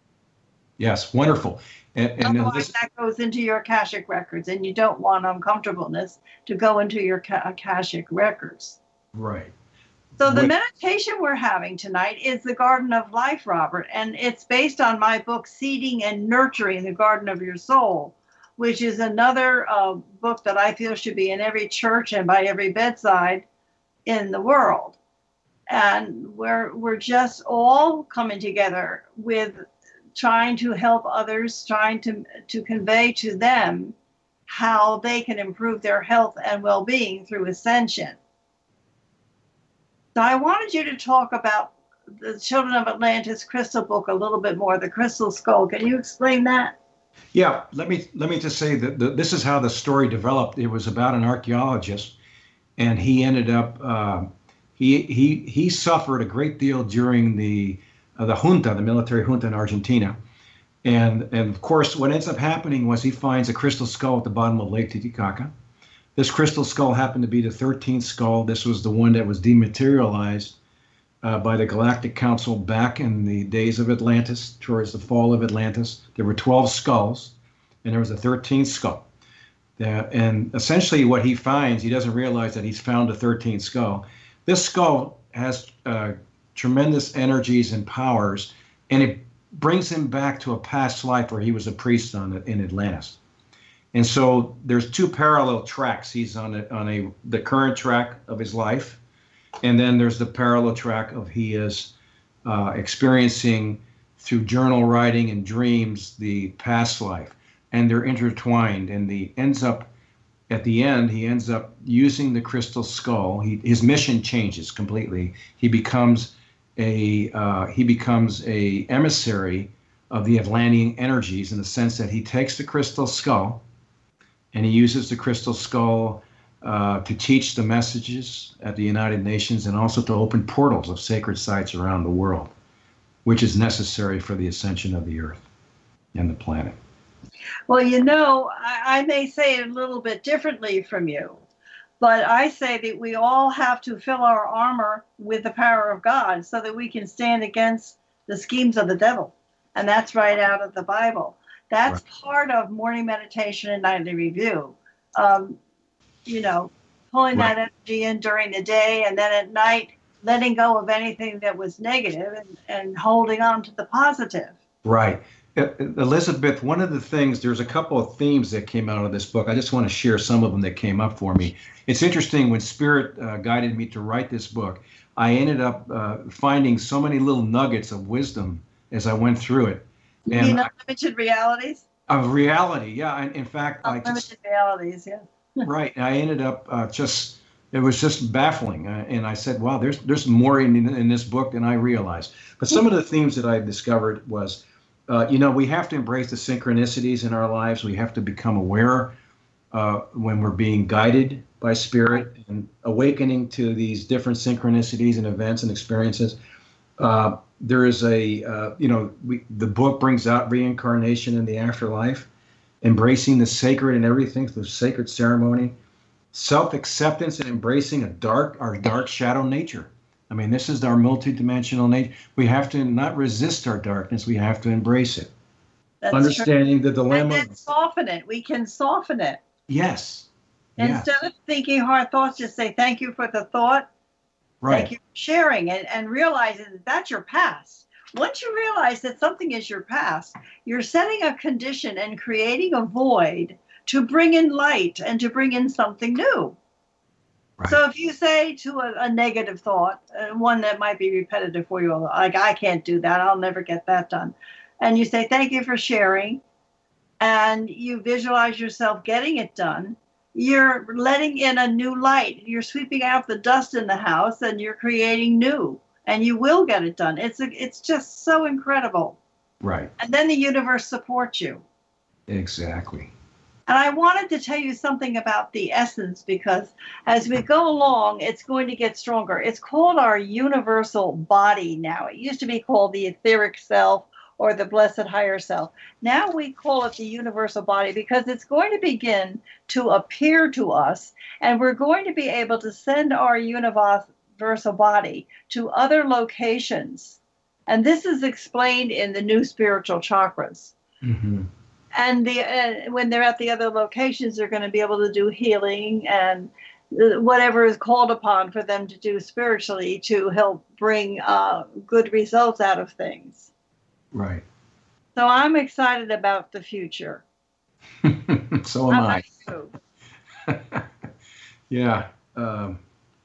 yes, wonderful. And, and Otherwise, this, that goes into your Akashic records, and you don't want uncomfortableness to go into your Ka- Akashic records. right. So the What- meditation we're having tonight is the Garden of Life, Robert, and it's based on my book, Seeding and Nurturing the Garden of Your Soul, which is another uh, book that I feel should be in every church and by every bedside in the world. And we're we're just all coming together with trying to help others, trying to to convey to them how they can improve their health and well-being through ascension. So I wanted you to talk about the Children of Atlantis crystal book a little bit more, the Crystal Skull. Can you explain that? Yeah, let me let me just say that the, this is how the story developed. It was about an archaeologist, and he ended up uh, he he he suffered a great deal during the uh, the junta, the military junta in Argentina, and and of course what ends up happening was he finds a crystal skull at the bottom of Lake Titicaca. This crystal skull happened to be the thirteenth skull. This was the one that was dematerialized uh, by the Galactic Council back in the days of Atlantis, towards the fall of Atlantis. There were twelve skulls, and there was a thirteenth skull. That, and essentially what he finds, he doesn't realize that he's found a thirteenth skull. This skull has uh, tremendous energies and powers, and it brings him back to a past life where he was a priest on in Atlantis. And so there's two parallel tracks. He's on a, on a the current track of his life, and then there's the parallel track of he is uh, experiencing through journal writing and dreams the past life, and they're intertwined. And the ends up at the end he ends up using the crystal skull. He, his mission changes completely. He becomes a uh, he becomes a emissary of the Atlantean energies in the sense that he takes the crystal skull. And he uses the crystal skull uh, to teach the messages at the United Nations and also to open portals of sacred sites around the world, which is necessary for the ascension of the earth. and the planet. Well, you know, I, I may say it a little bit differently from you, but I say that we all have to fill our armor with the power of God so that we can stand against the schemes of the devil. And that's right out of the Bible. That's right. Part of morning meditation and nightly review. Um, you know, pulling right. that energy in during the day, and then at night, letting go of anything that was negative and, and holding on to the positive. Right. Elizabeth, one of the things, there's a couple of themes that came out of this book. I just want to share some of them that came up for me. It's interesting, when Spirit uh, guided me to write this book, I ended up uh, finding so many little nuggets of wisdom as I went through it. You mean unlimited realities? Of reality, yeah. And in fact, unlimited I just, realities, yeah. Right. I ended up uh, just, it was just baffling. Uh, and I said, wow, there's there's more in, in this book than I realized. But some of the themes that I discovered was, uh, you know, we have to embrace the synchronicities in our lives. We have to become aware uh, when we're being guided by Spirit and awakening to these different synchronicities and events and experiences. Uh, there is a, uh, you know, we, the book brings out reincarnation in the afterlife, embracing the sacred and everything, the sacred ceremony, self-acceptance and embracing a dark, our dark shadow nature. I mean, this is our multidimensional nature. We have to not resist our darkness. We have to embrace it. That's Understanding true. The dilemma. And then soften it. We can soften it. Yes. Instead yes. of thinking hard thoughts, just say, thank you for the thought. Right. Thank you for sharing it, and realizing that that's your past. Once you realize that something is your past, you're setting a condition and creating a void to bring in light and to bring in something new. Right. So if you say to a, a negative thought, uh, one that might be repetitive for you, like, I can't do that, I'll never get that done. And you say, thank you for sharing, and you visualize yourself getting it done, you're letting in a new light. You're sweeping out the dust in the house, and you're creating new, and you will get it done. It's a, it's just so incredible. Right. And then the universe supports you. Exactly. And I wanted to tell you something about the essence, because as we go along, it's going to get stronger. It's called our universal body now. It used to be called the etheric self or the blessed higher self. Now we call it the universal body, because it's going to begin to appear to us, and we're going to be able to send our universal body to other locations. And this is explained in the new spiritual chakras. Mm-hmm. And the uh, when they're at the other locations, they're going to be able to do healing and whatever is called upon for them to do spiritually to help bring uh, good results out of things. Right. So I'm excited about the future. So am I. I. Yeah. Um.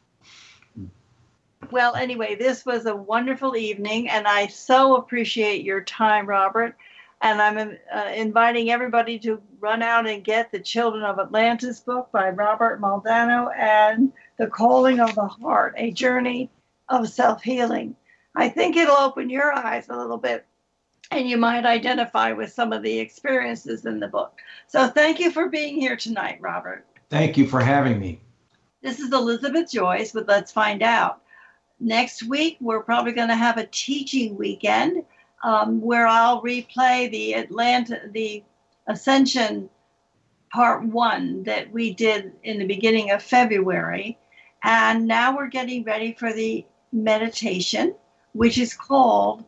Well, anyway, this was a wonderful evening, and I so appreciate your time, Robert. And I'm uh, inviting everybody to run out and get the Children of Atlantis book by Robert Maldonado and The Calling of the Heart, A Journey of Self-Healing. I think it'll open your eyes a little bit, and you might identify with some of the experiences in the book. So thank you for being here tonight, Robert. Thank you for having me. This is Elizabeth Joyce with Let's Find Out. Next week, we're probably going to have a teaching weekend um, where I'll replay the Atlanta, the Ascension Part One that we did in the beginning of February. And now we're getting ready for the meditation, which is called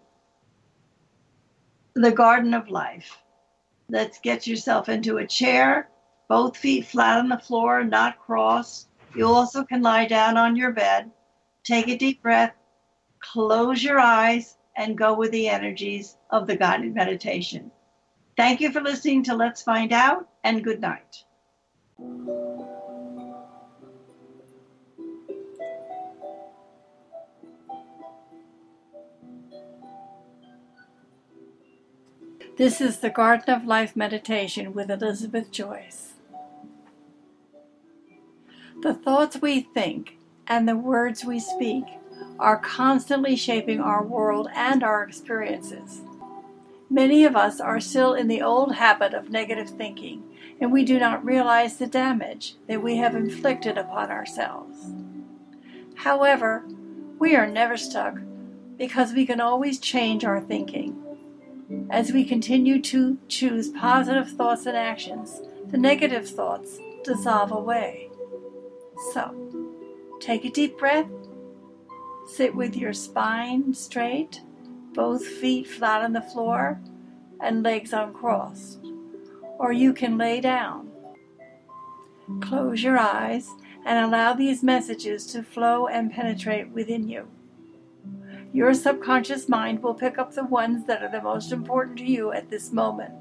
the Garden of Life. Let's get yourself into a chair, both feet flat on the floor, not crossed. You also can lie down on your bed, take a deep breath, close your eyes, and go with the energies of the guided meditation. Thank you for listening to Let's Find Out, and good night. This is the Garden of Life meditation with Elizabeth Joyce. The thoughts we think and the words we speak are constantly shaping our world and our experiences. Many of us are still in the old habit of negative thinking, and we do not realize the damage that we have inflicted upon ourselves. However, we are never stuck, because we can always change our thinking. As we continue to choose positive thoughts and actions, the negative thoughts dissolve away. So, take a deep breath. Sit with your spine straight, both feet flat on the floor, and legs uncrossed. Or you can lay down. Close your eyes and allow these messages to flow and penetrate within you. Your subconscious mind will pick up the ones that are the most important to you at this moment.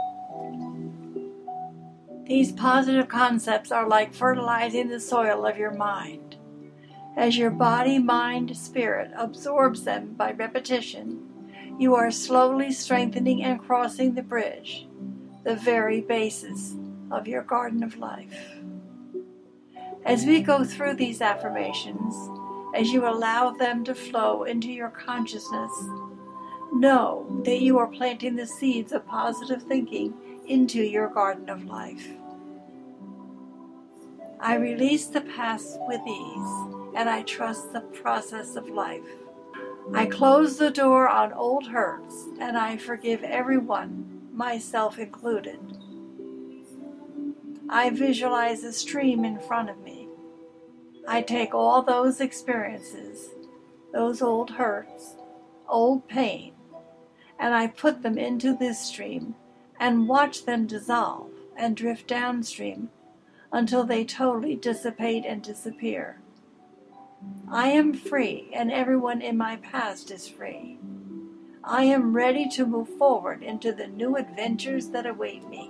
These positive concepts are like fertilizing the soil of your mind. As your body, mind, spirit absorbs them by repetition, you are slowly strengthening and crossing the bridge, the very basis of your garden of life. As we go through these affirmations, as you allow them to flow into your consciousness, know that you are planting the seeds of positive thinking into your garden of life. I release the past with ease, and I trust the process of life. I close the door on old hurts, and I forgive everyone, myself included. I visualize a stream in front of me. I take all those experiences, those old hurts, old pain, and I put them into this stream and watch them dissolve and drift downstream until they totally dissipate and disappear. I am free, and everyone in my past is free. I am ready to move forward into the new adventures that await me.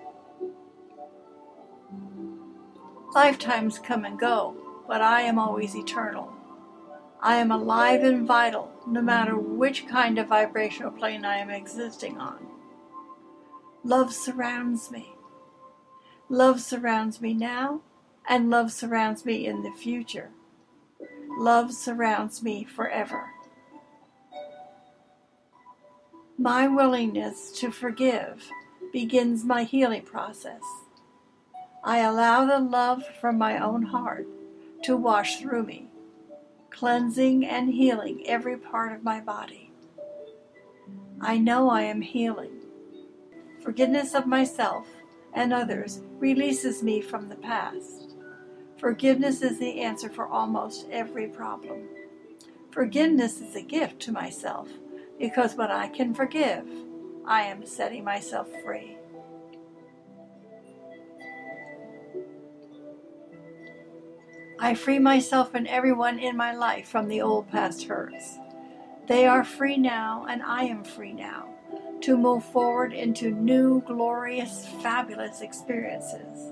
Lifetimes come and go, but I am always eternal. I am alive and vital, no matter which kind of vibrational plane I am existing on. Love surrounds me. Love surrounds me now, and love surrounds me in the future. Love surrounds me forever. My willingness to forgive begins my healing process. I allow the love from my own heart to wash through me, cleansing and healing every part of my body. I know I am healing. Forgiveness of myself and others releases me from the past. Forgiveness is the answer for almost every problem. Forgiveness is a gift to myself, because when I can forgive, I am setting myself free. I free myself and everyone in my life from the old past hurts. They are free now, and I am free now to move forward into new, glorious, fabulous experiences.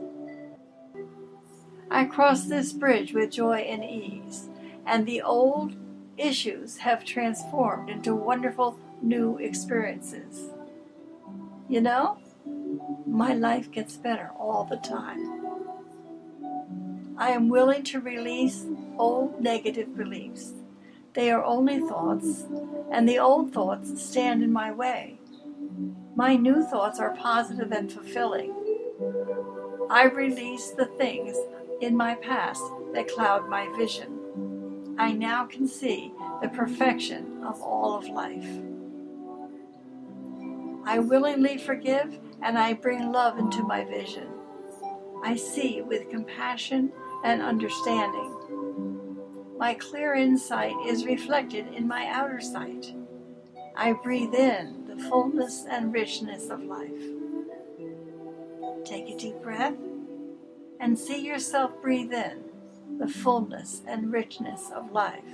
I cross this bridge with joy and ease, and the old issues have transformed into wonderful new experiences. You know, my life gets better all the time. I am willing to release old negative beliefs. They are only thoughts, and the old thoughts stand in my way. My new thoughts are positive and fulfilling. I release the things in my past that cloud my vision. I now can see the perfection of all of life. I willingly forgive, and I bring love into my vision. I see with compassion and understanding. My clear insight is reflected in my outer sight. I breathe in the fullness and richness of life. Take a deep breath and see yourself breathe in the fullness and richness of life.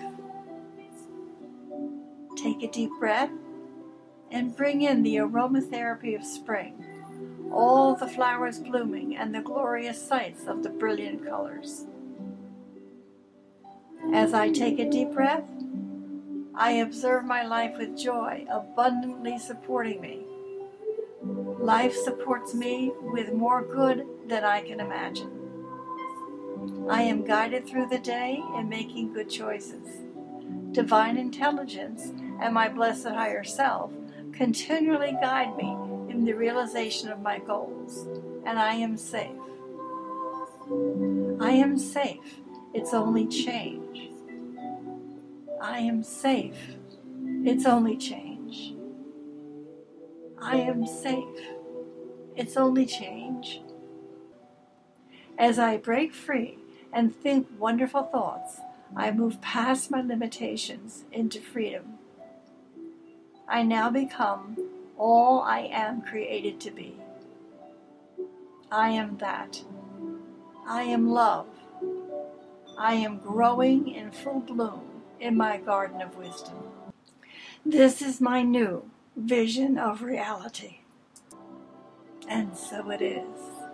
Take a deep breath and bring in the aromatherapy of spring, all the flowers blooming and the glorious sights of the brilliant colors. As I take a deep breath, I observe my life with joy abundantly supporting me. Life supports me with more good than I can imagine. I am guided through the day in making good choices. Divine intelligence and my blessed higher self continually guide me in the realization of my goals, and I am safe. I am safe. It's only change. I am safe. It's only change. I am safe. It's only change. As I break free and think wonderful thoughts, I move past my limitations into freedom. I now become all I am created to be. I am that. I am love. I am growing in full bloom in my garden of wisdom. This is my new vision of reality. And so it is.